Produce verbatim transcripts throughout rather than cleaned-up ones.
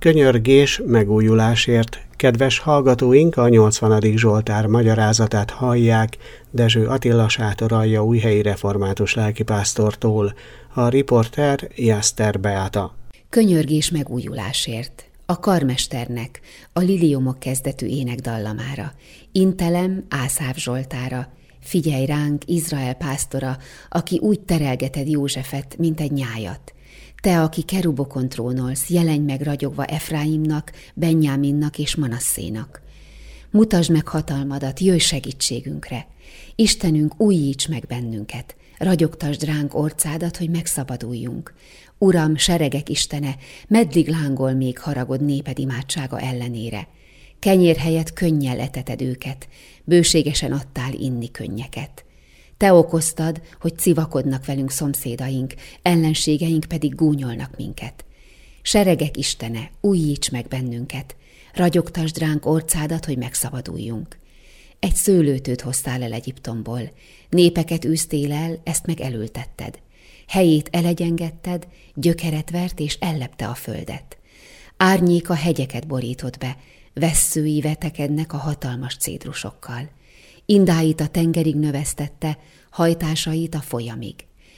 Könyörgés megújulásért. Kedves hallgatóink, a nyolcvanadik Zsoltár magyarázatát hallják Dezső Attila sátoralja újhelyi református lelkipásztortól. A riporter Jászter Beáta. Könyörgés megújulásért. A karmesternek, a liliomok kezdetű énekdallamára, Intelem Ászáv Zsoltára, figyelj ránk, Izrael pásztora, aki úgy terelgeted Józsefet, mint egy nyájat. Te, aki kerubokon trónolsz, jelenj meg ragyogva Efraimnak, Benjáminnak és Manasszénak. Mutasd meg hatalmadat, jöjj segítségünkre. Istenünk, újíts meg bennünket, ragyogtasd ránk orcádat, hogy megszabaduljunk. Uram, seregek Istene, meddig lángol még haragod néped imádsága ellenére? Kenyér helyett könnyel eteted őket, bőségesen adtál inni könnyeket. Te okoztad, hogy civakodnak velünk szomszédaink, ellenségeink pedig gúnyolnak minket. Seregek Istene, újíts meg bennünket, ragyogtasd ránk orcádat, hogy megszabaduljunk. Egy szőlőtőt hoztál el Egyiptomból, népeket űztél el, ezt meg elültetted. Helyét elegyengetted, gyökeret vert és ellepte a földet. Árnyéka hegyeket borított be, vesszői vetekednek a hatalmas cédrusokkal. Indáit a tengerig növesztette, hajtásait a folyamig.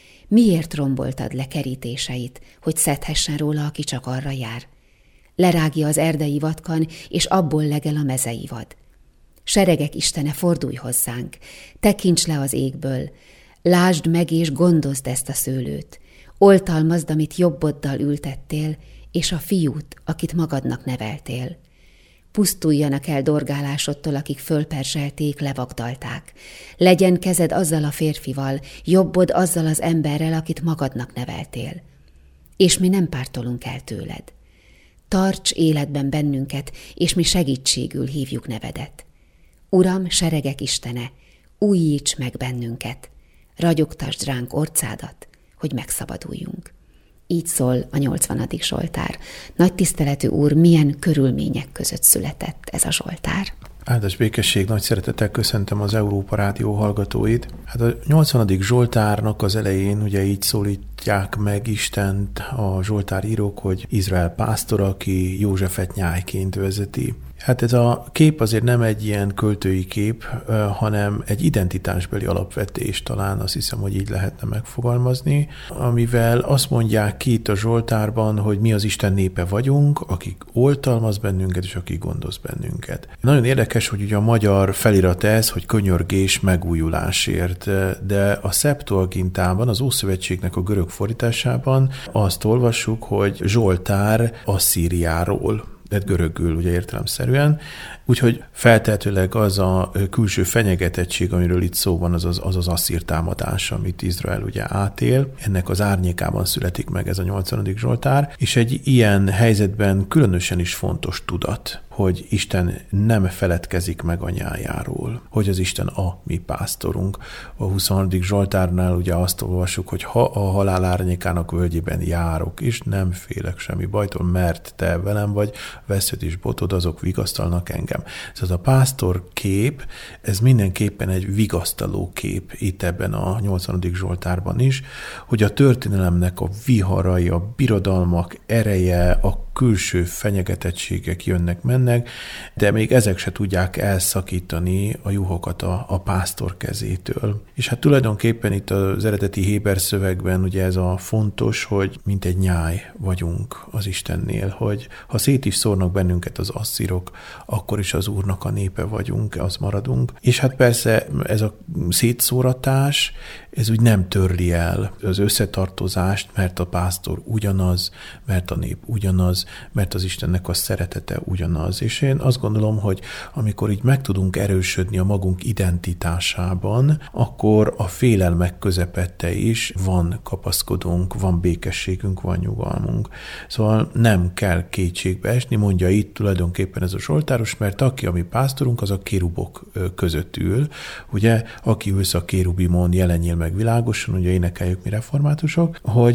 Miért romboltad le kerítéseit, hogy szedhessen róla, aki csak arra jár? Lerágja az erdei vadkan, és abból legel a mezei vad. Seregek Istene, fordulj hozzánk, tekints le az égből, lásd meg és gondozd ezt a szőlőt, oltalmazd, amit jobboddal ültettél, és a fiút, akit magadnak neveltél. Pusztuljanak el dorgálásodtól, akik fölperzselték, levagdalták. Legyen kezed azzal a férfival, jobbod azzal az emberrel, akit magadnak neveltél. És mi nem pártolunk el tőled. Tarts életben bennünket, és mi segítségül hívjuk nevedet. Uram, seregek Istene, újíts meg bennünket, ragyogtasd ránk orcádat, hogy megszabaduljunk. Így szól a nyolcvanadik Zsoltár. Nagy tiszteletű úr, milyen körülmények között született ez a Zsoltár? Áldás békesség, nagy szeretettel köszöntöm az Európa Rádió hallgatóit. Hát a nyolcvanadik Zsoltárnak az elején ugye így szólítják meg Istent a zsoltárírók, hogy Izrael pásztor, aki Józsefet nyájként vezeti. Hát ez a kép azért nem egy ilyen költői kép, hanem egy identitásbeli alapvetés, talán azt hiszem, hogy így lehetne megfogalmazni, amivel azt mondják ki itt a Zsoltárban, hogy mi az Isten népe vagyunk, akik oltalmaz bennünket, és akik gondoz bennünket. Nagyon érdekes, hogy ugye a magyar felirat ez, hogy könyörgés megújulásért, de a Septuagintában, az Ószövetségnek a görög fordításában azt olvassuk, hogy Zsoltár Asszíriáról, de görögül ugye értelemszerűen, úgyhogy feltehetőleg az a külső fenyegetettség, amiről itt szó van, az az, az, az asszír támadás, amit Izrael ugye átél. Ennek az árnyékában születik meg ez a nyolcvanadik Zsoltár, és egy ilyen helyzetben különösen is fontos tudat, hogy Isten nem feledkezik meg a nyájáról, hogy az Isten a mi pásztorunk. A huszonharmadik Zsoltárnál ugye azt olvassuk, hogy ha a halál árnyékának völgyében járok, és nem félek semmi bajtól, mert te velem vagy, vesződ és botod, azok vigasztalnak engem. Ez a pásztor kép, ez mindenképpen egy vigasztaló kép itt ebben a nyolcvanadik Zsoltárban is, hogy a történelemnek a viharai, a birodalmak ereje, a külső fenyegetettségek jönnek, mennek, de még ezek se tudják elszakítani a juhokat a, a pásztor kezétől. És hát tulajdonképpen itt az eredeti héber szövegben ugye ez a fontos, hogy mint egy nyáj vagyunk az Istennél, hogy ha szét is szórnak bennünket az asszírok, akkor is az Úrnak a népe vagyunk, az maradunk. És hát persze ez a szétszóratás, ez úgy nem törli el az összetartozást, mert a pásztor ugyanaz, mert a nép ugyanaz, mert az Istennek a szeretete ugyanaz. És én azt gondolom, hogy amikor így meg tudunk erősödni a magunk identitásában, akkor a félelmek közepette is van kapaszkodónk, van békességünk, van nyugalmunk. Szóval nem kell kétségbe esni, mondja itt tulajdonképpen ez a Zsoltáros, mert aki a mi pásztorunk, az a kérubok között ül. Ugye, aki ülsz a kérubimon, jelenjél meg világosan, ugye énekeljük mi reformátusok, hogy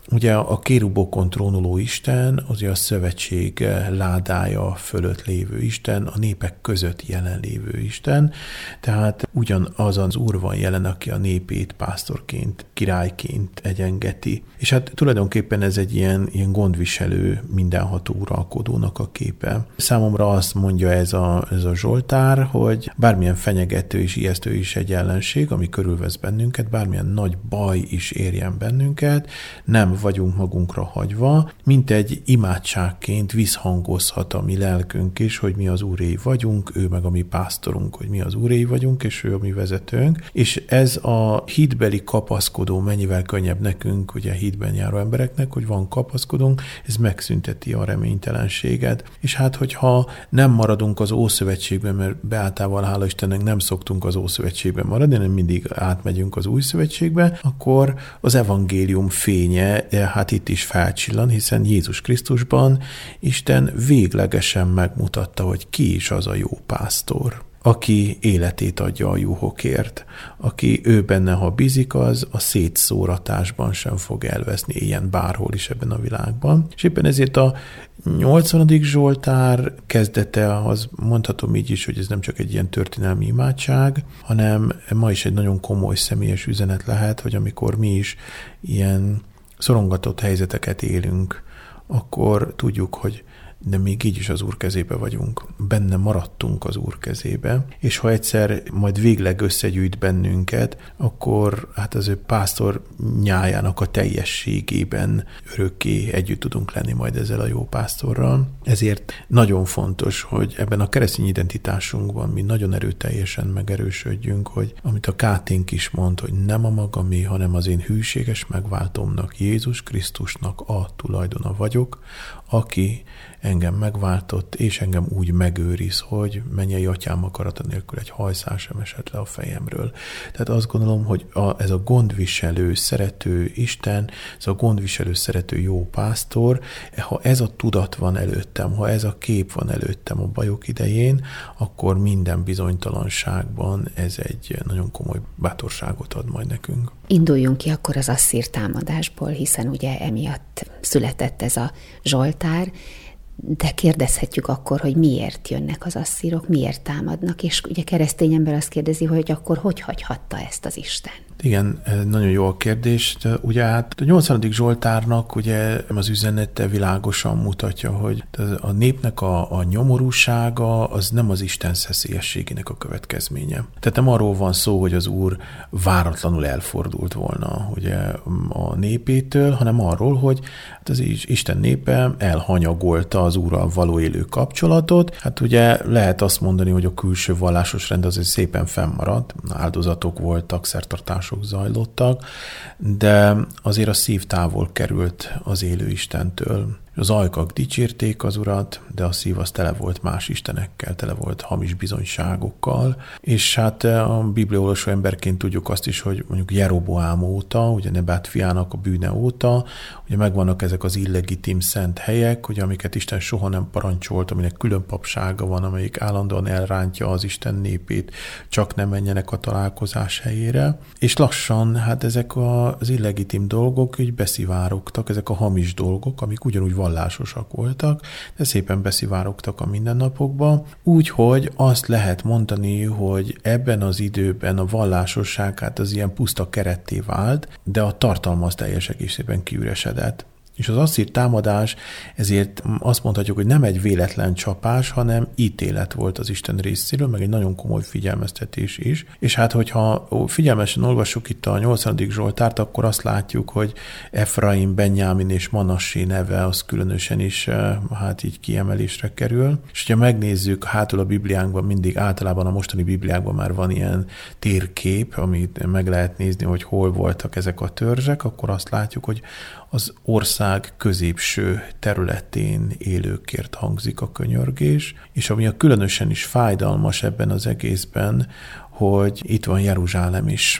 ugye a kérubokon trónoló Isten, az a szövetség ládája fölött lévő Isten, a népek között jelenlévő Isten, tehát ugyanaz az Úr van jelen, aki a népét pásztorként, királyként egyengeti. És hát tulajdonképpen ez egy ilyen, ilyen gondviselő, mindenható uralkodónak a képe. Számomra azt mondja ez a, ez a Zsoltár, hogy bármilyen fenyegető és ijesztő is egy ellenség, ami körülvesz bennünket, bármilyen nagy baj is érjen bennünket, nem vagyunk magunkra hagyva, mint egy imádságként visszhangozhat a mi lelkünk is, hogy mi az Úréi vagyunk, ő meg a mi pásztorunk, hogy mi az Úréi vagyunk, és ő a mi vezetőnk. És ez a hitbeli kapaszkodó mennyivel könnyebb nekünk, ugye hitben járó embereknek, hogy van kapaszkodónk, ez megszünteti a reménytelenséget. És hát, hogyha nem maradunk az Ószövetségben, mert Beátával, hála Istennek, nem szoktunk az Ószövetségben maradni, hanem mindig átmegyünk az Új Szövetségbe, akkor az evangélium fénye hát itt is felcsillan, hiszen Jézus Krisztusban Isten véglegesen megmutatta, hogy ki is az a jó pásztor, aki életét adja a juhokért, aki ő benne, ha bízik, az a szétszóratásban sem fog elveszni, ilyen bárhol is ebben a világban. És éppen ezért a nyolcvanadik Zsoltár kezdete, az mondhatom így is, hogy ez nem csak egy ilyen történelmi imádság, hanem ma is egy nagyon komoly személyes üzenet lehet, hogy amikor mi is ilyen szorongatott helyzeteket élünk, akkor tudjuk, hogy de még így is az Úr kezébe vagyunk. Benne maradtunk az Úr kezébe, és ha egyszer majd végleg összegyűjt bennünket, akkor hát az ő pásztor nyájának a teljességében örökké együtt tudunk lenni majd ezzel a jó pásztorral. Ezért nagyon fontos, hogy ebben a keresztény identitásunkban mi nagyon erőteljesen megerősödjünk, hogy amit a Káténk is mond, hogy nem a magamé, hanem az én hűséges megváltómnak, Jézus Krisztusnak a tulajdona vagyok, aki engem megváltott, és engem úgy megőriz, hogy mennyei atyám akarata nélkül egy hajszál sem esett le a fejemről. Tehát azt gondolom, hogy a, ez a gondviselő, szerető Isten, ez a gondviselő, szerető jó pásztor, ha ez a tudat van előttem, ha ez a kép van előttem a bajok idején, akkor minden bizonytalanságban ez egy nagyon komoly bátorságot ad majd nekünk. Induljunk ki akkor az asszír támadásból, hiszen ugye emiatt született ez a Zsoltár, de kérdezhetjük akkor, hogy miért jönnek az asszírok, miért támadnak, és ugye keresztény ember azt kérdezi, hogy akkor hogy hagyhatta ezt az Isten? Igen, nagyon jó a kérdés. Ugye hát a nyolcvanadik Zsoltárnak ugye az üzenete világosan mutatja, hogy a népnek a, a nyomorúsága az nem az Isten szeszélyességének a következménye. Tehát nem arról van szó, hogy az Úr váratlanul elfordult volna ugye a népétől, hanem arról, hogy hát az Isten népe elhanyagolta az Úrral való élő kapcsolatot. Hát ugye lehet azt mondani, hogy a külső vallásos rend azért szépen fennmaradt, áldozatok voltak, szertartások zajlottak, de azért a szív távol került az élő Istentől. Az ajkak dicsérték az Urat, de a szív az tele volt más istenekkel, tele volt hamis bizonyságokkal, és hát a bibliaolvasó emberként tudjuk azt is, hogy mondjuk Jeroboám óta, ugye Nebát fiának a bűne óta, ugye megvannak ezek az illegitim szent helyek, ugye, amiket Isten soha nem parancsolt, aminek külön papsága van, amelyik állandóan elrántja az Isten népét, csak nem menjenek a találkozás helyére, és lassan hát ezek az illegitim dolgok így beszivárogtak, ezek a hamis dolgok, amik ugyanúgy vallásosak voltak, de szépen beszivárogtak a mindennapokba, úgyhogy azt lehet mondani, hogy ebben az időben a vallásosság hát az ilyen puszta keretté vált, de a tartalma az teljes egészében kiüresedett. És az asszír támadás ezért azt mondhatjuk, hogy nem egy véletlen csapás, hanem ítélet volt az Isten részéről, meg egy nagyon komoly figyelmeztetés is. És hát, hogyha figyelmesen olvassuk itt a nyolcvanadik Zsoltárt, akkor azt látjuk, hogy Efraim, Benjámin és Manassé neve az különösen is hát így kiemelésre kerül. És hogyha megnézzük, hátul a Bibliánkban mindig általában a mostani Bibliákban már van ilyen térkép, amit meg lehet nézni, hogy hol voltak ezek a törzsek, akkor azt látjuk, hogy az ország középső területén élőkért hangzik a könyörgés, és ami a különösen is fájdalmas ebben az egészben, hogy itt van Jeruzsálem is.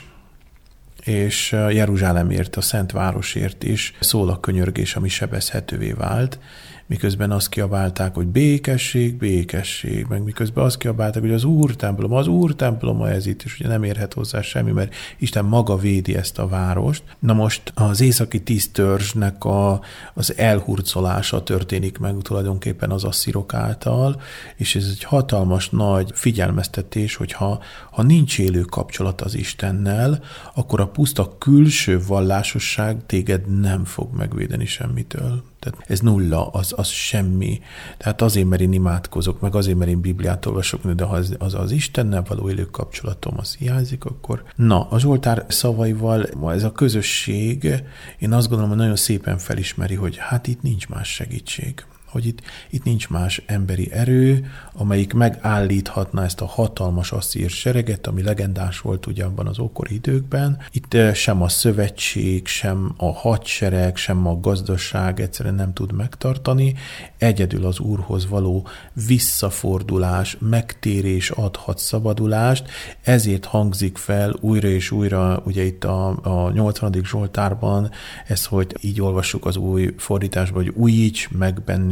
És Jeruzsálemért, a Szent Városért is szól a könyörgés, ami sebezhetővé vált, miközben azt kiabálták, hogy békesség, békesség, meg miközben azt kiabálták, hogy az Úr temploma, az Úr temploma ez itt, és ugye nem érhet hozzá semmi, mert Isten maga védi ezt a várost. Na most az északi tíz törzsnek a, az elhurcolása történik meg tulajdonképpen az asszírok által, és ez egy hatalmas nagy figyelmeztetés, hogyha ha nincs élő kapcsolat az Istennel, akkor a puszta külső vallásosság téged nem fog megvédeni semmitől. Tehát ez nulla, az, az semmi. Tehát azért, mert én imádkozok, meg azért, mert én Bibliát olvasok, de ha az, az, az Istennel való élő kapcsolatom az hiányzik, akkor... Na, a Zsoltár szavaival ez a közösség, én azt gondolom, hogy nagyon szépen felismeri, hogy hát itt nincs más segítség. Hogy itt, itt nincs más emberi erő, amelyik megállíthatna ezt a hatalmas asszír sereget, ami legendás volt ugye abban az ókori időkben. Itt sem a szövetség, sem a hadsereg, sem a gazdaság egyszerűen nem tud megtartani. Egyedül az Úrhoz való visszafordulás, megtérés adhat szabadulást, ezért hangzik fel újra és újra, ugye itt a, a nyolcvanadik Zsoltárban, ez, hogy így olvassuk az új fordításban, hogy újíts meg bennünk,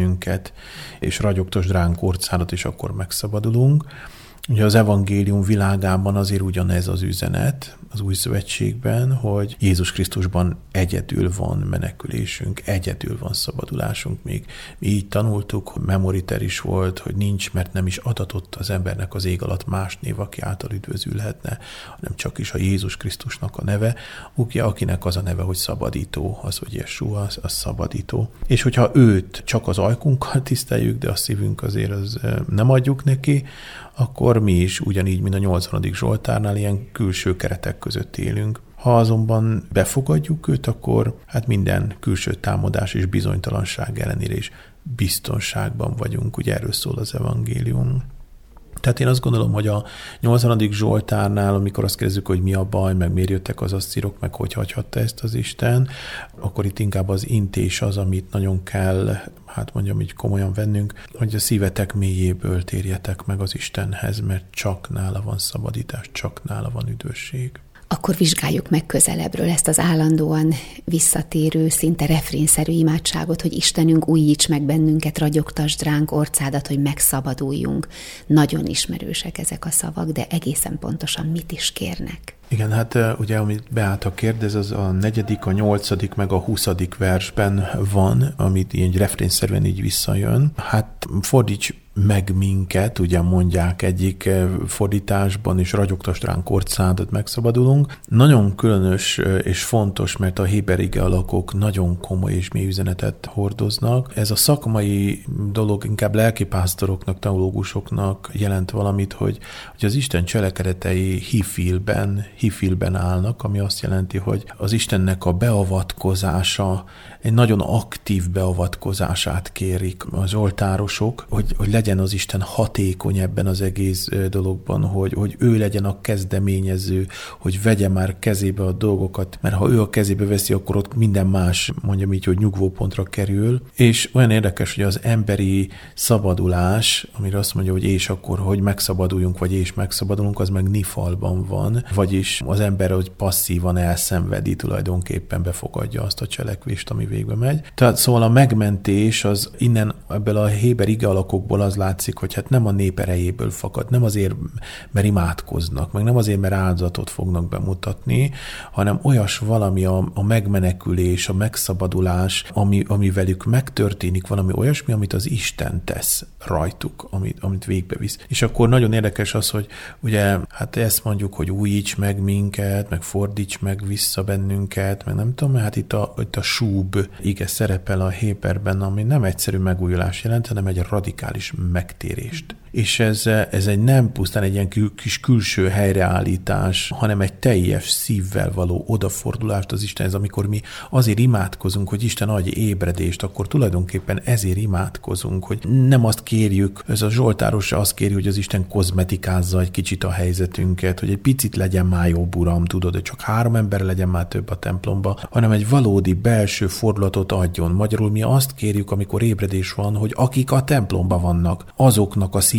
és ragyogtasd ránk orcádat, és akkor megszabadulunk. Ugye az evangélium világában azért ugyanez az üzenet az új szövetségben, hogy Jézus Krisztusban egyedül van menekülésünk, egyedül van szabadulásunk. Még mi így tanultuk, memoriter is volt, hogy nincs, mert nem is adatott az embernek az ég alatt más név, aki által üdvözülhetne, hanem csak is a Jézus Krisztusnak a neve, ugye, akinek az a neve, hogy szabadító, az, hogy Jesúa, az, az szabadító. És hogyha őt csak az ajkunkkal tiszteljük, de a szívünk azért az nem adjuk neki, akkor mi is ugyanígy, mint a nyolcvanadik Zsoltárnál ilyen külső keretek között élünk. Ha azonban befogadjuk őt, akkor hát minden külső támadás és bizonytalanság ellenére is biztonságban vagyunk, ugye erről szól az evangélium. Tehát én azt gondolom, hogy a nyolcvanadik Zsoltárnál, amikor azt kérdezzük, hogy mi a baj, meg miért jöttek az asszírok, meg hogy hagyhatta ezt az Isten, akkor itt inkább az intés az, amit nagyon kell, hát mondjam így komolyan vennünk, hogy a szívetek mélyéből térjetek meg az Istenhez, mert csak nála van szabadítás, csak nála van üdvösség. Akkor vizsgáljuk meg közelebbről ezt az állandóan visszatérő, szinte refrénszerű imádságot, hogy Istenünk, újíts meg bennünket, ragyogtasd ránk orcádat, hogy megszabaduljunk. Nagyon ismerősek ezek a szavak, de egészen pontosan mit is kérnek? Igen, hát ugye, amit Beáta kérdez, az a negyedik, a nyolcadik, meg a huszadik versben van, amit ilyen refrénszerűen így visszajön. Hát fordíts meg minket, ugye mondják egyik fordításban, és ragyogtasd ránk orcádat, megszabadulunk. Nagyon különös és fontos, mert a héber ige alakok nagyon komoly és mély üzenetet hordoznak. Ez a szakmai dolog inkább lelkipásztoroknak, teológusoknak jelent valamit, hogy, hogy az Isten cselekedetei hifilben, hifilben állnak, ami azt jelenti, hogy az Istennek a beavatkozása, egy nagyon aktív beavatkozását kérik az oltárosok, hogy, hogy legyen az Isten hatékony ebben az egész dologban, hogy, hogy ő legyen a kezdeményező, hogy vegye már kezébe a dolgokat, mert ha ő a kezébe veszi, akkor ott minden más, mondjam így, hogy nyugvópontra kerül. És olyan érdekes, hogy az emberi szabadulás, amire azt mondja, hogy és akkor, hogy megszabaduljunk, vagy és megszabadulunk, az meg nifalban van, vagyis az ember, hogy passzívan elszenvedi, tulajdonképpen befogadja azt a cselekvést, ami végbe megy. Tehát szóval a megmentés az innen ebből a héber ige alakokból az látszik, hogy hát nem a nép erejéből fakad, nem azért, mert imádkoznak, meg nem azért, mert áldozatot fognak bemutatni, hanem olyas valami a, a megmenekülés, a megszabadulás, ami, ami velük megtörténik, valami olyasmi, amit az Isten tesz rajtuk, amit, amit végbevisz. És akkor nagyon érdekes az, hogy ugye hát ezt mondjuk, hogy újíts meg minket, meg fordíts meg vissza bennünket, meg nem tudom, hát itt a, itt a súb ige szerepel a héberben, ami nem egyszerű megújulás jelent, hanem egy radikális megtérést. És ez, ez egy nem pusztán egy ilyen kis külső helyreállítás, hanem egy teljes szívvel való odafordulást az Istenhez, amikor mi azért imádkozunk, hogy Isten adj ébredést, akkor tulajdonképpen ezért imádkozunk, hogy nem azt kérjük, ez a Zsoltáros azt kéri, hogy az Isten kozmetikázza egy kicsit a helyzetünket, hogy egy picit legyen már jobb, Uram, tudod, hogy csak három ember legyen már több a templomba, hanem egy valódi belső fordulatot adjon. Magyarul mi azt kérjük, amikor ébredés van, hogy akik a templomba vannak, azoknak a szíve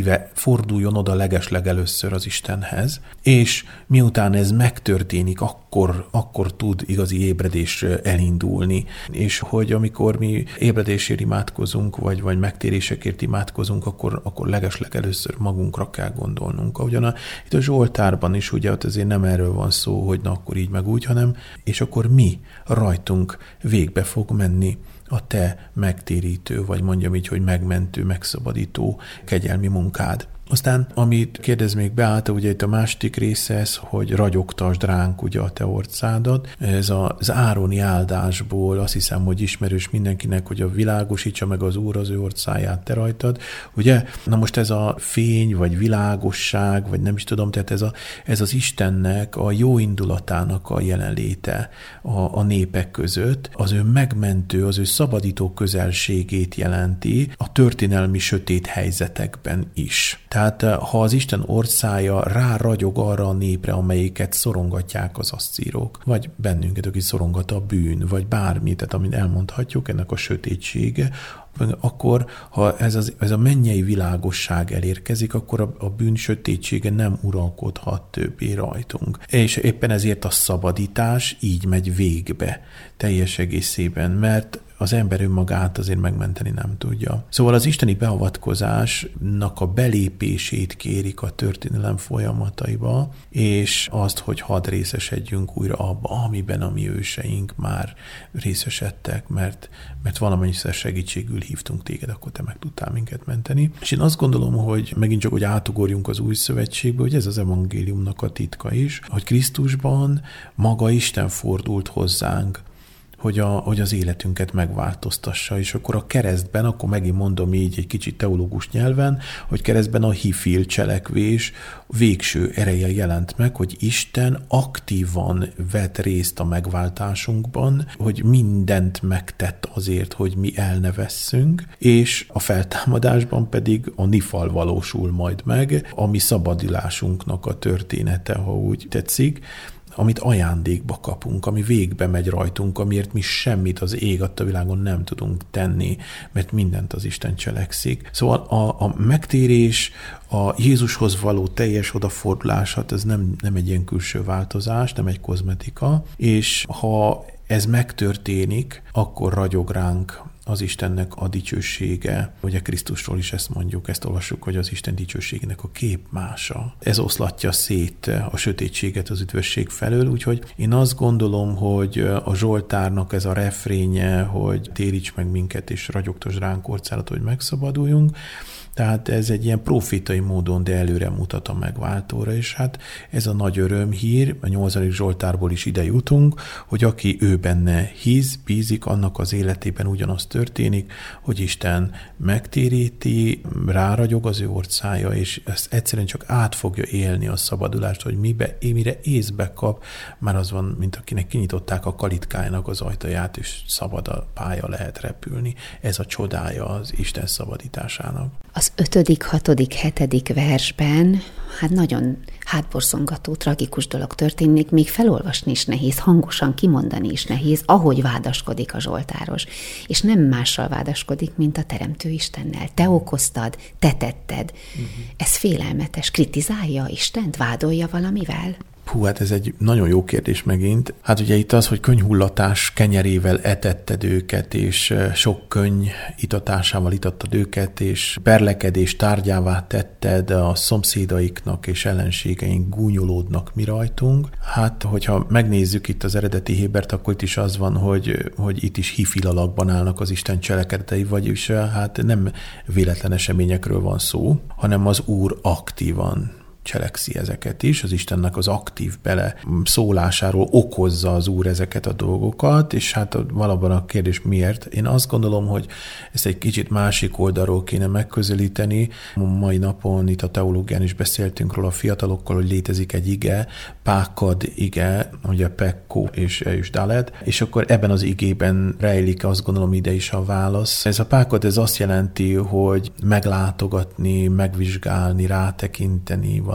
szíve forduljon oda legeslegelőször az Istenhez, és miután ez megtörténik, akkor, akkor tud igazi ébredés elindulni. És hogy amikor mi ébredésért imádkozunk, vagy, vagy megtérésekért imádkozunk, akkor, akkor legeslegelőször magunkra kell gondolnunk. Ahogyan a, itt a Zsoltárban is ugye ott azért nem erről van szó, hogy na akkor így meg úgy, hanem és akkor mi rajtunk végbe fog menni a te megtérítő, vagy mondjam így, hogy megmentő, megszabadító kegyelmi munkád. Aztán, amit kérdez még Beáta, ugye itt a második része ez, hogy ragyogtasd ránk ugye a te orcádat. Ez az ároni áldásból azt hiszem, hogy ismerős mindenkinek, hogy a világosítsa meg az Úr az ő orcáját te rajtad. Ugye? Na most ez a fény, vagy világosság, vagy nem is tudom, tehát ez, a, ez az Istennek, a jó indulatának a jelenléte a, a népek között, az ő megmentő, az ő szabadító közelségét jelenti a történelmi sötét helyzetekben is. Tehát ha az Isten orcája ráragyog arra a népre, amelyiket szorongatják az asszírok, vagy bennünket, aki szorongat a bűn, vagy bármi, tehát amit elmondhatjuk, ennek a sötétsége, akkor, ha ez, az, ez a mennyei világosság elérkezik, akkor a, a bűn sötétsége nem uralkodhat többé rajtunk. És éppen ezért a szabadítás így megy végbe teljes egészében, mert az ember önmagát azért megmenteni nem tudja. Szóval az isteni beavatkozásnak a belépését kérik a történelem folyamataiba, és azt, hogy hadd részesedjünk újra abba, amiben a mi őseink már részesedtek, mert, mert valamennyiszer segítségül hívtunk téged, akkor te meg tudtál minket menteni. És én azt gondolom, hogy megint csak, hogy átugorjunk az új szövetségbe, hogy ez az evangéliumnak a titka is, hogy Krisztusban maga Isten fordult hozzánk, hogy, a, hogy az életünket megváltoztassa, és akkor a keresztben, akkor megint mondom így egy kicsit teológus nyelven, hogy keresztben a hifil cselekvés végső ereje jelent meg, hogy Isten aktívan vett részt a megváltásunkban, hogy mindent megtett azért, hogy mi el ne vesszünk, és a feltámadásban pedig a nifal valósul majd meg, a mi szabadulásunknak a története, ha úgy tetszik, amit ajándékba kapunk, ami végbe megy rajtunk, amiért mi semmit az ég adta világon nem tudunk tenni, mert mindent az Isten cselekszik. Szóval a, a megtérés, a Jézushoz való teljes odafordulás, hát ez nem, nem egy ilyen külső változás, nem egy kozmetika, és ha ez megtörténik, akkor ragyog ránk az Istennek a dicsősége. Ugye Krisztusról is ezt mondjuk, ezt olvassuk, hogy az Isten dicsőségének a képmása. Ez oszlatja szét a sötétséget az üdvösség felől, úgyhogy én azt gondolom, hogy a Zsoltárnak ez a refrénye, hogy téríts meg minket és ragyogtasd ránk orcádat, hogy megszabaduljunk, tehát ez egy ilyen profétai módon, de előre mutat a megváltóra, és hát ez a nagy örömhír, a nyolcadik Zsoltárból is ide jutunk, hogy aki ő benne hisz, bízik, annak az életében ugyanaz történik, hogy Isten megtéríti, ráragyog az ő orcája, és ezt egyszerűen csak át fogja élni a szabadulást, hogy mibe, mire észbe kap, már az van, mint akinek kinyitották a kalitkájának az ajtaját, és szabad a pálya, lehet repülni. Ez a csodája az Isten szabadításának. Az ötödik, hatodik, hetedik versben hát nagyon hátborzongató, tragikus dolog történik, még felolvasni is nehéz, hangosan kimondani is nehéz, ahogy vádaskodik a zsoltáros. És nem mással vádaskodik, mint a Teremtő Istennel. Te okoztad, te tetted. Uh-huh. Ez félelmetes. Kritizálja Istent? Vádolja valamivel? Hú, hát ez egy nagyon jó kérdés megint. Hát ugye itt az, hogy könnyhullatás kenyerével etetted őket, és sok könny itatásával itattad őket, és perlekedés tárgyává tetted a szomszédaiknak és ellenségeink gúnyolódnak mi rajtunk. Hát, hogyha megnézzük itt az eredeti Hébert, akkor itt is az van, hogy, hogy itt is hifil alakban állnak az Isten cselekedetei, vagyis hát nem véletlen eseményekről van szó, hanem az Úr aktívan cselekszi ezeket is, az Istennek az aktív bele szólásáról okozza az Úr ezeket a dolgokat, és hát valóban a kérdés miért? Én azt gondolom, hogy ezt egy kicsit másik oldalról kéne megközelíteni. Mai napon itt a teológián is beszéltünk róla a fiatalokkal, hogy létezik egy ige, pákad ige, ugye pekko és, és dalet, és akkor ebben az igében rejlik, azt gondolom, ide is a válasz. Ez a pákad, ez azt jelenti, hogy meglátogatni, megvizsgálni, rátekinteni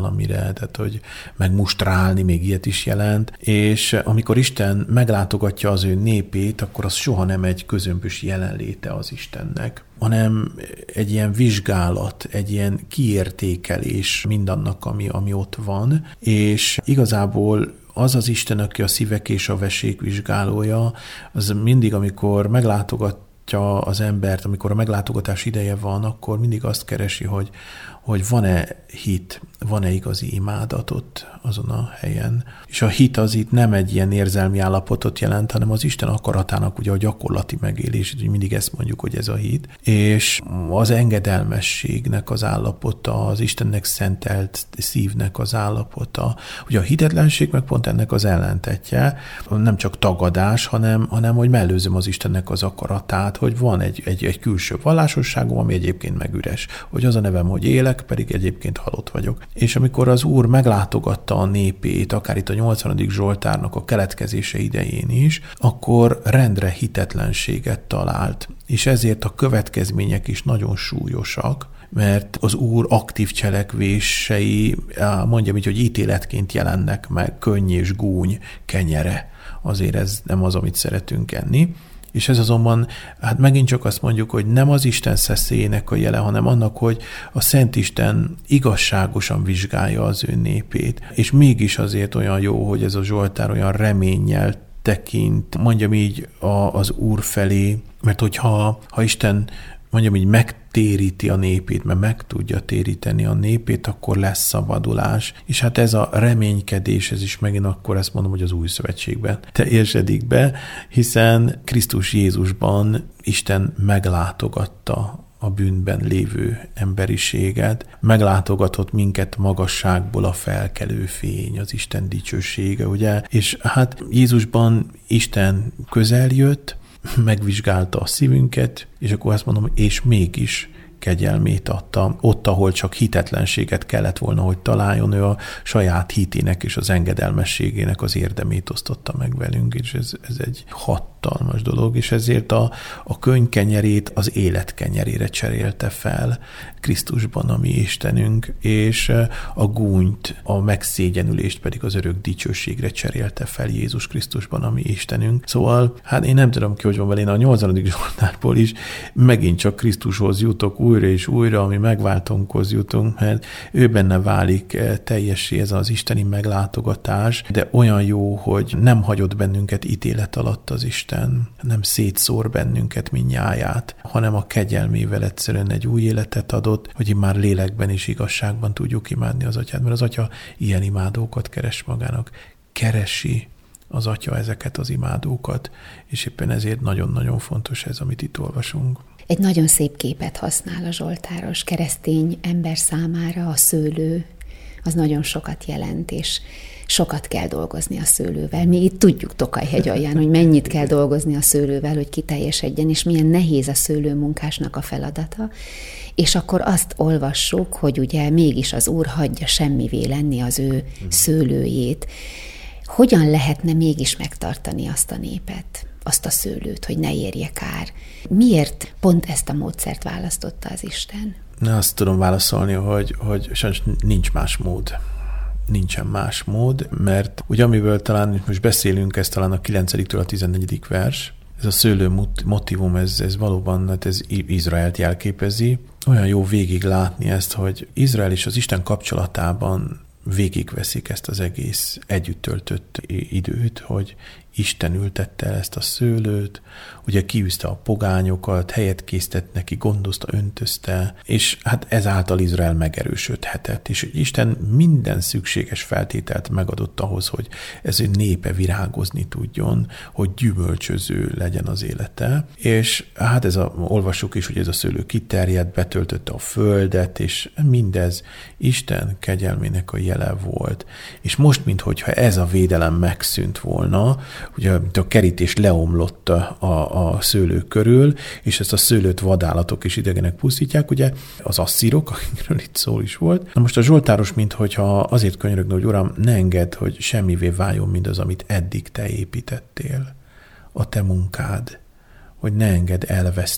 valamire, tehát hogy megmustrálni, még ilyet is jelent, és amikor Isten meglátogatja az ő népét, akkor az soha nem egy közömbös jelenléte az Istennek, hanem egy ilyen vizsgálat, egy ilyen kiértékelés mindannak, ami, ami ott van, és igazából az az Isten, aki a szívek és a vesék vizsgálója, az mindig, amikor meglátogatja az embert, amikor a meglátogatás ideje van, akkor mindig azt keresi, hogy, hogy van-e hit, van-e igazi imádatot azon a helyen. És a hit az itt nem egy ilyen érzelmi állapotot jelent, hanem az Isten akaratának ugye a gyakorlati megélés, hogy mindig ezt mondjuk, hogy ez a hit. És az engedelmességnek az állapota, az Istennek szentelt szívnek az állapota. Ugye a hitetlenség meg pont ennek az ellentetje, nem csak tagadás, hanem, hanem hogy mellőzöm az Istennek az akaratát, hogy van egy, egy, egy külső vallásosságom, ami egyébként meg üres. Hogy az a nevem, hogy élek, pedig egyébként halott vagyok. És amikor az Úr meglátogatta a népét, akár itt a nyolcvanadik Zsoltárnak a keletkezése idején is, akkor rendre hitetlenséget talált. És ezért a következmények is nagyon súlyosak, mert az Úr aktív cselekvései, mondjam így, hogy ítéletként jelennek meg, könny és gúny kenyere. Azért ez nem az, amit szeretünk enni. És ez azonban, hát megint csak azt mondjuk, hogy nem az Isten szeszélyének a jele, hanem annak, hogy a Szent Isten igazságosan vizsgálja az ő népét. És mégis azért olyan jó, hogy ez a Zsoltár olyan reménnyel tekint, mondjam így, a, az Úr felé, mert hogyha ha Isten mondjam így, megtéríti a népét, mert meg tudja téríteni a népét, akkor lesz szabadulás. És hát ez a reménykedés, ez is megint akkor ezt mondom, hogy az új szövetségben teljesedik be, hiszen Krisztus Jézusban Isten meglátogatta a bűnben lévő emberiséget, meglátogatott minket magasságból a felkelő fény, az Isten dicsősége, ugye? És hát Jézusban Isten közel jött, megvizsgálta a szívünket, és akkor azt mondom, és mégis kegyelmét adta. Ott, ahol csak hitetlenséget kellett volna, hogy találjon, ő a saját hitének és az engedelmességének az érdemét osztotta meg velünk, és ez, ez egy hatalmas dolog, és ezért a, a könny kenyerét az élet kenyerére cserélte fel Krisztusban, a mi Istenünk, és a gúnyt, a megszégyenülést pedig az örök dicsőségre cserélte fel Jézus Krisztusban, a mi Istenünk. Szóval, hát én nem tudom ki, hogy van vele, én a nyolcvanadik Zsoltárból is megint csak Krisztushoz jutok újra és újra, ami megváltónkhoz jutunk, mert ő benne válik teljessé ez az isteni meglátogatás, de olyan jó, hogy nem hagyott bennünket ítélet alatt az Isten, nem szétszór bennünket mindnyáját, hanem a kegyelmével egyszerűen egy új életet adott, hogy már lélekben és igazságban tudjuk imádni az Atyát, mert az Atya ilyen imádókat keres magának. Keresi az Atya ezeket az imádókat, és éppen ezért nagyon-nagyon fontos ez, amit itt olvasunk. Egy nagyon szép képet használ a zsoltáros keresztény ember számára, a szőlő, az nagyon sokat jelent, és sokat kell dolgozni a szőlővel. Mi itt tudjuk Tokaj-hegy alján, hogy mennyit kell dolgozni a szőlővel, hogy kiteljesedjen, és milyen nehéz a szőlőmunkásnak a feladata. És akkor azt olvassuk, hogy ugye mégis az Úr hagyja semmivé lenni az ő szőlőjét. Hogyan lehetne mégis megtartani azt a népet, azt a szőlőt, hogy ne érje kár? Miért pont ezt a módszert választotta az Isten? Na, azt tudom válaszolni, hogy, hogy sajnos nincs más mód. Nincsen más mód, mert ugye amiből talán most beszélünk, ez talán a kilencediktől a tizennegyedik vers, ez a szőlő motivum, ez, ez valóban hát ez Izraelt jelképezi. Olyan jó végig látni ezt, hogy Izrael és az Isten kapcsolatában végigveszik ezt az egész együtt töltött időt, hogy Isten ültette el ezt a szőlőt, ugye kiűzte a pogányokat, helyet készített neki, gondozta, öntözte, és hát ezáltal Izrael megerősödhetett, és Isten minden szükséges feltételt megadott ahhoz, hogy ez ő népe virágozni tudjon, hogy gyümölcsöző legyen az élete, és hát ez a, olvassuk is, hogy ez a szőlő kiterjedt, betöltötte a földet, és mindez Isten kegyelmének a jele volt. És most, minthogyha ez a védelem megszűnt volna, ugye a kerítés leomlott a, a, a szőlő körül, és ezt a szőlőt vadállatok és idegenek pusztítják, ugye az asszírok, akikről itt szó is volt. Na most a zsoltáros, minthogyha azért könyörögne, hogy Uram, ne engedd, hogy semmivé váljon mindaz, amit eddig te építettél, a te munkád, hogy ne engedd elveszni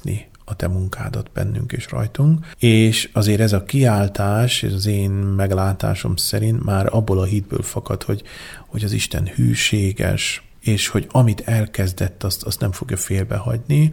a te munkádat bennünk és rajtunk, és azért ez a kiáltás, ez az én meglátásom szerint már abból a hitből fakad, hogy, hogy az Isten hűséges, és hogy amit elkezdett, azt, azt nem fogja félbehagyni,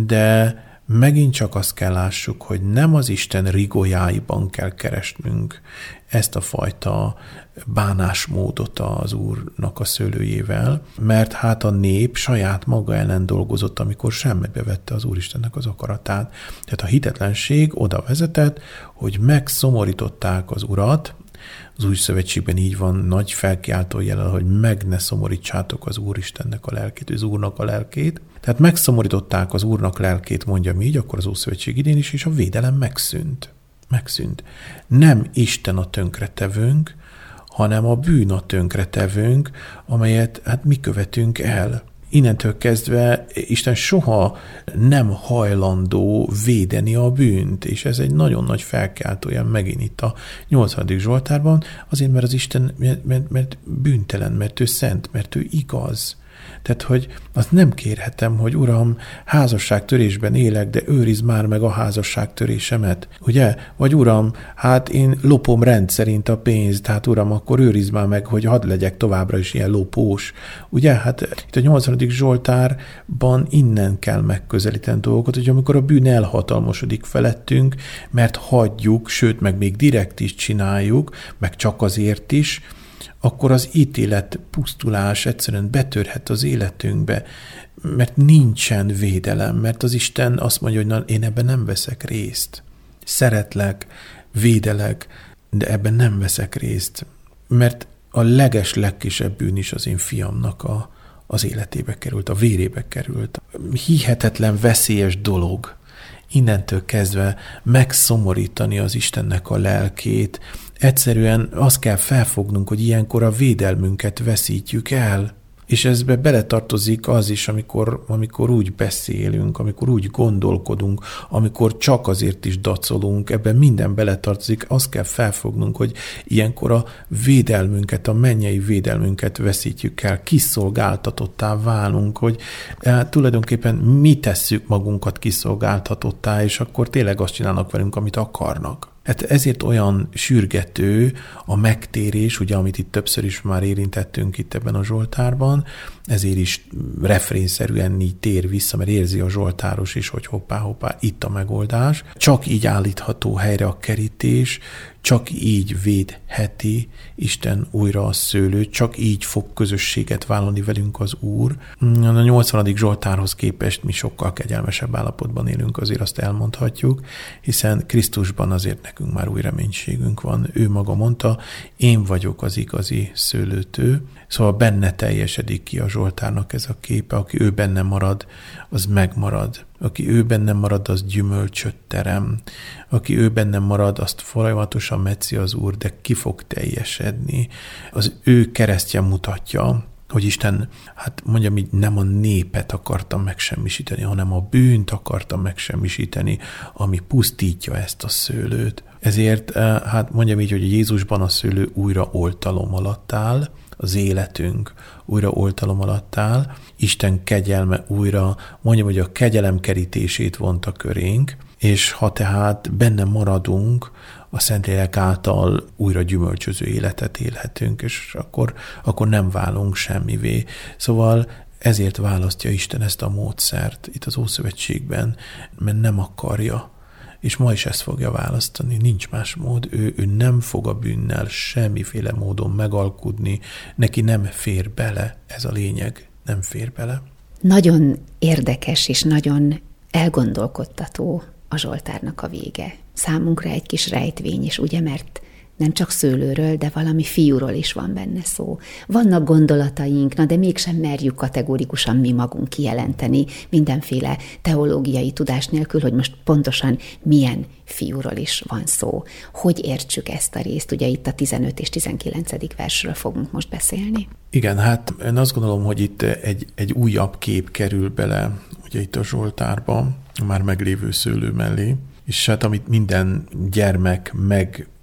de megint csak azt kell lássuk, hogy nem az Isten rigójáiban kell keresnünk ezt a fajta bánásmódot az Úrnak a szőlőjével, mert hát a nép saját maga ellen dolgozott, amikor semmibe vette az Úristennek az akaratát. Tehát a hitetlenség oda vezetett, hogy megszomorították az Urat. Az Új Szövetségben így van, nagy felkiáltó jellel, hogy meg ne szomorítsátok az Úristennek a lelkét, az Úrnak a lelkét. Tehát megszomorították az Úrnak lelkét, mondjam így, akkor az Ószövetség idén is, és a védelem megszűnt. Megszűnt. Nem Isten a tönkretevőnk, hanem a bűn a tönkretevőnk, amelyet hát mi követünk el. Innentől kezdve Isten soha nem hajlandó védeni a bűnt, és ez egy nagyon nagy felkiáltója megint itt a nyolcvanadik Zsoltárban, azért, mert az Isten, mert, mert, mert bűntelen, mert ő szent, mert ő igaz. Tehát, hogy azt nem kérhetem, hogy Uram, házasságtörésben élek, de őrizd már meg a házasságtörésemet, ugye? Vagy Uram, hát én lopom rendszerint a pénzt, hát Uram, akkor őrizd már meg, hogy hadd legyek továbbra is ilyen lopós. Ugye? Hát itt a nyolcvanadik Zsoltárban innen kell megközelíteni dolgokat, hogy amikor a bűn elhatalmasodik felettünk, mert hagyjuk, sőt, meg még direkt is csináljuk, meg csak azért is, akkor az ítélet, pusztulás egyszerűen betörhet az életünkbe, mert nincsen védelem, mert az Isten azt mondja, hogy na, én ebben nem veszek részt. Szeretlek, védelek, de ebben nem veszek részt, mert a leges, legkisebb bűn is az én fiamnak a, az életébe került, a vérébe került. Hihetetlen veszélyes dolog innentől kezdve megszomorítani az Istennek a lelkét. Egyszerűen azt kell felfognunk, hogy ilyenkor a védelmünket veszítjük el. És ezbe beletartozik az is, amikor, amikor úgy beszélünk, amikor úgy gondolkodunk, amikor csak azért is dacolunk, ebben minden beletartozik, azt kell felfognunk, hogy ilyenkor a védelmünket, a mennyei védelmünket veszítjük el, kiszolgáltatottá válunk, hogy e, tulajdonképpen mi tesszük magunkat kiszolgáltatottá, és akkor tényleg azt csinálnak velünk, amit akarnak. Hát ezért olyan sürgető a megtérés, ugye, amit itt többször is már érintettünk itt ebben a Zsoltárban, ezért is refrénszerűen így tér vissza, mert érzi a zsoltáros is, hogy hoppá-hoppá, itt a megoldás. Csak így állítható helyre a kerítés, csak így védheti Isten újra a szőlőt, csak így fog közösséget vállalni velünk az Úr. A nyolcvanadik Zsoltárhoz képest mi sokkal kegyelmesebb állapotban élünk, azért azt elmondhatjuk, hiszen Krisztusban azért nekünk már új reménységünk van. Ő maga mondta, én vagyok az igazi szőlőtő, szóval benne teljesedik ki a Zsoltárnak ez a képe, aki ő benne marad, az megmarad. Aki ő benne marad, az gyümölcsöt terem. Aki ő benne marad, azt folyamatosan metszi az Úr, de ki fog teljesedni. Az ő keresztje mutatja, hogy Isten, hát mondjam így, nem a népet akarta megsemmisíteni, hanem a bűnt akarta megsemmisíteni, ami pusztítja ezt a szőlőt. Ezért, hát mondjam így, hogy Jézusban a szőlő újra oltalom alatt áll, az életünk újra oltalom alatt áll, Isten kegyelme újra, mondjam, hogy a kegyelem kerítését vonta körénk, és ha tehát benne maradunk, a Szentlélek által újra gyümölcsöző életet élhetünk, és akkor, akkor nem válunk semmivé. Szóval ezért választja Isten ezt a módszert itt az Ószövetségben, mert nem akarja, és ma is ezt fogja választani, nincs más mód, ő, ő nem fog a bűnnel semmiféle módon megalkudni, neki nem fér bele, ez a lényeg, nem fér bele. Nagyon érdekes és nagyon elgondolkodtató a Zsoltárnak a vége. Számunkra egy kis rejtvény is, ugye, mert nem csak szőlőről, de valami fiúról is van benne szó. Vannak gondolataink, na de mégsem merjük kategórikusan mi magunk kijelenteni mindenféle teológiai tudás nélkül, hogy most pontosan milyen fiúról is van szó. Hogy értsük ezt a részt? Ugye itt a tizenöt és tizenkilencedik versről fogunk most beszélni. Igen, hát én azt gondolom, hogy itt egy, egy újabb kép kerül bele, ugye itt a Zsoltárba, a már meglévő szőlő mellé, és hát amit minden gyermek meg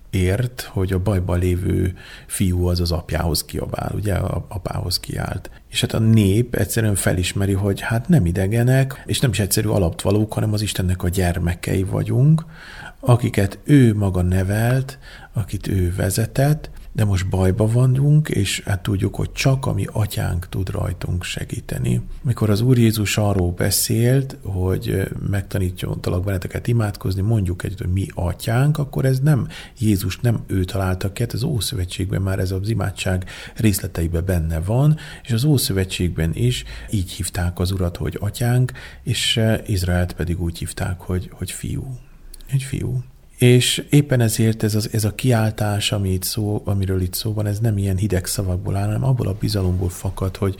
ért, hogy a bajban lévő fiú az az apjához kiabál, ugye, a apához kiált. És hát a nép egyszerűen felismeri, hogy hát nem idegenek, és nem is egyszerű alaptvalók, hanem az Istennek a gyermekei vagyunk, akiket ő maga nevelt, akit ő vezetett, de most bajba vagyunk, és hát tudjuk, hogy csak a mi atyánk tud rajtunk segíteni. Mikor az Úr Jézus arról beszélt, hogy megtanítottalak benneteket imádkozni, mondjuk egy, hogy mi atyánk, akkor ez nem Jézus, nem ő találta ki, az Ószövetségben már ez az imádság részleteiben benne van, és az Ószövetségben is így hívták az Urat, hogy atyánk, és Izraelt pedig úgy hívták, hogy, hogy fiú. Egy fiú. És éppen ezért ez, az, ez a kiáltás, ami itt szó, amiről itt szó van, ez nem ilyen hideg szavakból áll, hanem abból a bizalomból fakad, hogy,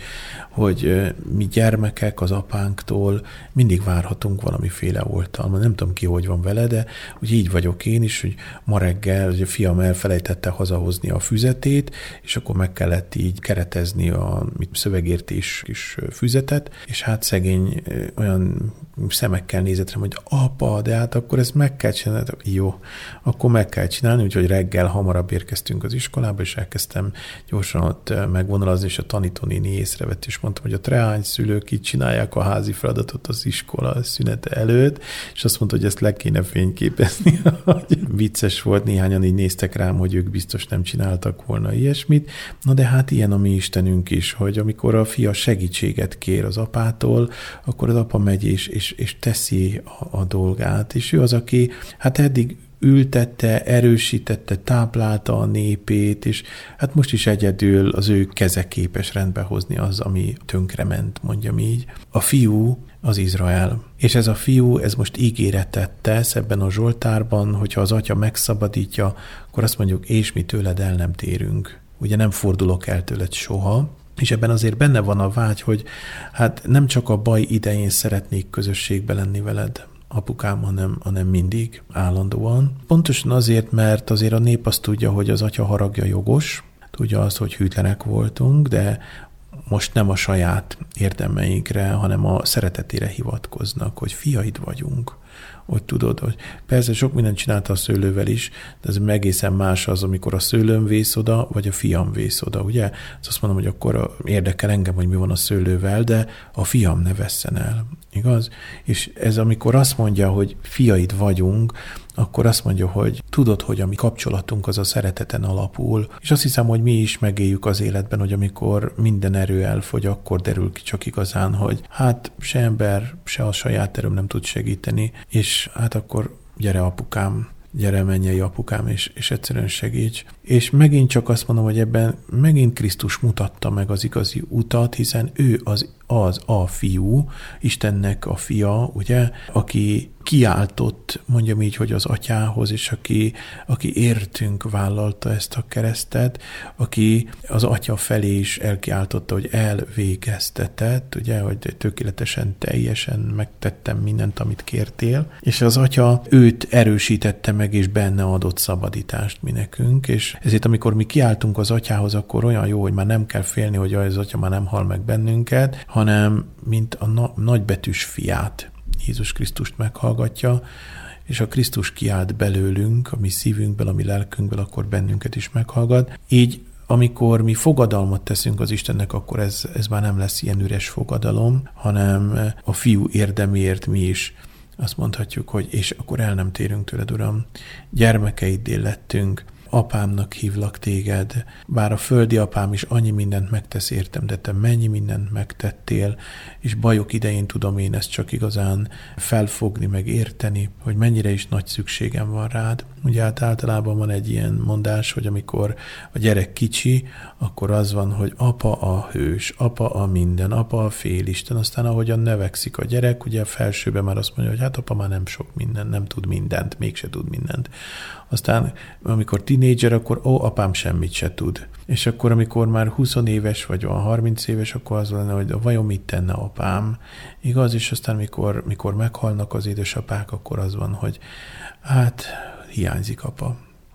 hogy mi gyermekek az apánktól mindig várhatunk valamiféle oltalmat. Nem tudom ki, hogy van vele, de úgy így vagyok én is, hogy ma reggel hogy a fiam elfelejtette hazahozni a füzetét, és akkor meg kellett így keretezni a szövegértés kis füzetet, és hát szegény olyan szemekkel nézett rám, hogy apa, de hát akkor ezt meg kell csinálni. Jó, akkor meg kell csinálni, úgyhogy reggel hamarabb érkeztünk az iskolába, és elkezdtem gyorsan ott megvonalazni, és a tanítónéni észrevett, és mondtam, hogy a treány szülők így csinálják a házi feladatot az iskola szünete előtt, és azt mondta, hogy ezt le kéne fényképezni. Vicces volt, néhányan így néztek rám, hogy ők biztos nem csináltak volna ilyesmit. Na de hát ilyen a mi Istenünk is, hogy amikor a fia segítséget kér az apától, akkor az apa megy és, és, és teszi a, a dolgát, és ő az, aki hát eddig ültette, erősítette, táplálta a népét, és hát most is egyedül az ő keze képes rendbe hozni az, ami tönkrement, mondjam így. A fiú az Izrael. És ez a fiú, ez most ígéretet tesz ebben a Zsoltárban, hogyha az atya megszabadítja, akkor azt mondjuk, és mi tőled el nem térünk. Ugye nem fordulok el tőled soha, és ebben azért benne van a vágy, hogy hát nem csak a baj idején szeretnék közösségbe lenni veled, apukám, hanem, hanem mindig, állandóan. Pontosan azért, mert azért a nép azt tudja, hogy az atya haragja jogos, tudja azt, hogy hűtlenek voltunk, de most nem a saját érdemeinkre, hanem a szeretetére hivatkoznak, hogy fiaid vagyunk. Hogy tudod, hogy persze sok mindent csinálta a szőlővel is, de ez egészen más az, amikor a szőlőm vész oda, vagy a fiam vész oda, ugye? Azt mondom, hogy akkor érdekel engem, hogy mi van a szőlővel, de a fiam ne vesszen el, igaz? És ez amikor azt mondja, hogy fiaid vagyunk, akkor azt mondja, hogy tudod, hogy a mi kapcsolatunk az a szereteten alapul, és azt hiszem, hogy mi is megéljük az életben, hogy amikor minden erő elfogy, akkor derül ki csak igazán, hogy hát se ember, se a saját erőm nem tud segíteni, és hát akkor gyere apukám, gyere mennyei apukám, és, és egyszerűen segíts. És megint csak azt mondom, hogy ebben megint Krisztus mutatta meg az igazi utat, hiszen ő az, az a fiú, Istennek a fia, ugye, aki kiáltott, mondjam így, hogy az atyához, és aki, aki értünk vállalta ezt a keresztet, aki az atya felé is elkiáltotta, hogy elvégeztetett, ugye, hogy tökéletesen, teljesen megtettem mindent, amit kértél, és az atya őt erősítette meg, és benne adott szabadítást mi nekünk, és ezért amikor mi kiáltunk az atyához, akkor olyan jó, hogy már nem kell félni, hogy az atya már nem hal meg bennünket, hanem mint a na- nagybetűs fiát, Jézus Krisztust meghallgatja, és a Krisztus kiált belőlünk, a mi szívünkből, a mi lelkünkből, akkor bennünket is meghallgat. Így amikor mi fogadalmat teszünk az Istennek, akkor ez, ez már nem lesz ilyen üres fogadalom, hanem a fiú érdemért mi is azt mondhatjuk, hogy és akkor el nem térünk tőled, Uram. Gyermekeiddé lettünk, apámnak hívlak téged, bár a földi apám is annyi mindent megtesz értem, de te mennyi mindent megtettél, és bajok idején tudom én ezt csak igazán felfogni, meg érteni, hogy mennyire is nagy szükségem van rád. Ugye hát általában van egy ilyen mondás, hogy amikor a gyerek kicsi, akkor az van, hogy apa a hős, apa a minden, apa a félisten, aztán ahogyan növekszik a gyerek, ugye a felsőben már azt mondja, hogy hát apa már nem sok minden, nem tud mindent, mégse tud mindent. Aztán amikor tínédzser, akkor ó, apám semmit se tud. És akkor, amikor már húsz éves vagy van harminc éves, akkor az lenne, hogy vajon mit tenne apám. Igaz? És aztán, mikor, mikor meghalnak az édesapák, akkor az van, hogy hát hiányzik apa.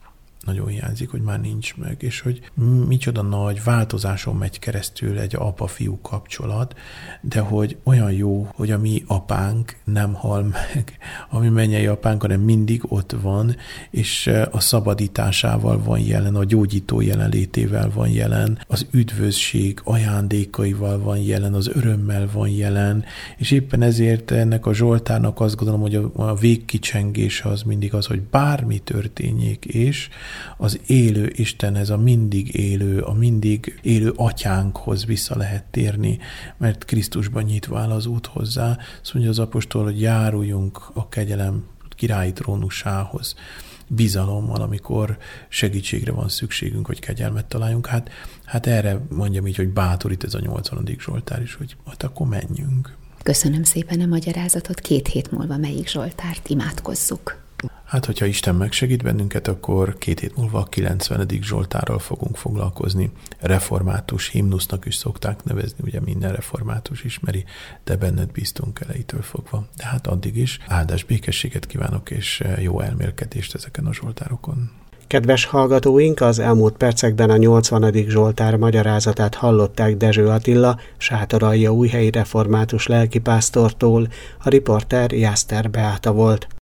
nagyon hiányzik, hogy már nincs meg, és hogy micsoda nagy változáson megy keresztül egy apa-fiú kapcsolat, de hogy olyan jó, hogy a mi apánk nem hal meg, a mi mennyei apánk, hanem mindig ott van, és a szabadításával van jelen, a gyógyító jelenlétével van jelen, az üdvösség ajándékaival van jelen, az örömmel van jelen, és éppen ezért ennek a Zsoltárnak azt gondolom, hogy a végkicsengés az mindig az, hogy bármi történjék, és az élő Istenhez, a mindig élő, a mindig élő atyánkhoz vissza lehet térni, mert Krisztusban nyitva áll az út hozzá. Azt mondja az apostol, hogy járuljunk a kegyelem királyi trónusához bizalommal, amikor segítségre van szükségünk, hogy kegyelmet találjunk. Hát, hát erre mondjam így, hogy bátorít ez a nyolcvanadik Zsoltár is, hogy hát akkor menjünk. Köszönöm szépen a magyarázatot. Két hét múlva melyik Zsoltárt imádkozzuk? Hát, hogyha Isten megsegít bennünket, akkor két hét múlva a kilencvenedik Zsoltárral fogunk foglalkozni. Református himnusznak is szokták nevezni, ugye minden református ismeri, de benned bíztunk elejétől fogva. De hát addig is áldás, békességet kívánok, és jó elmélkedést ezeken a Zsoltárokon. Kedves hallgatóink, az elmúlt percekben a nyolcvanadik Zsoltár magyarázatát hallották Dezső Attila, Sátoraljaújhelyi református lelkipásztortól, a riporter Jászter Beáta volt.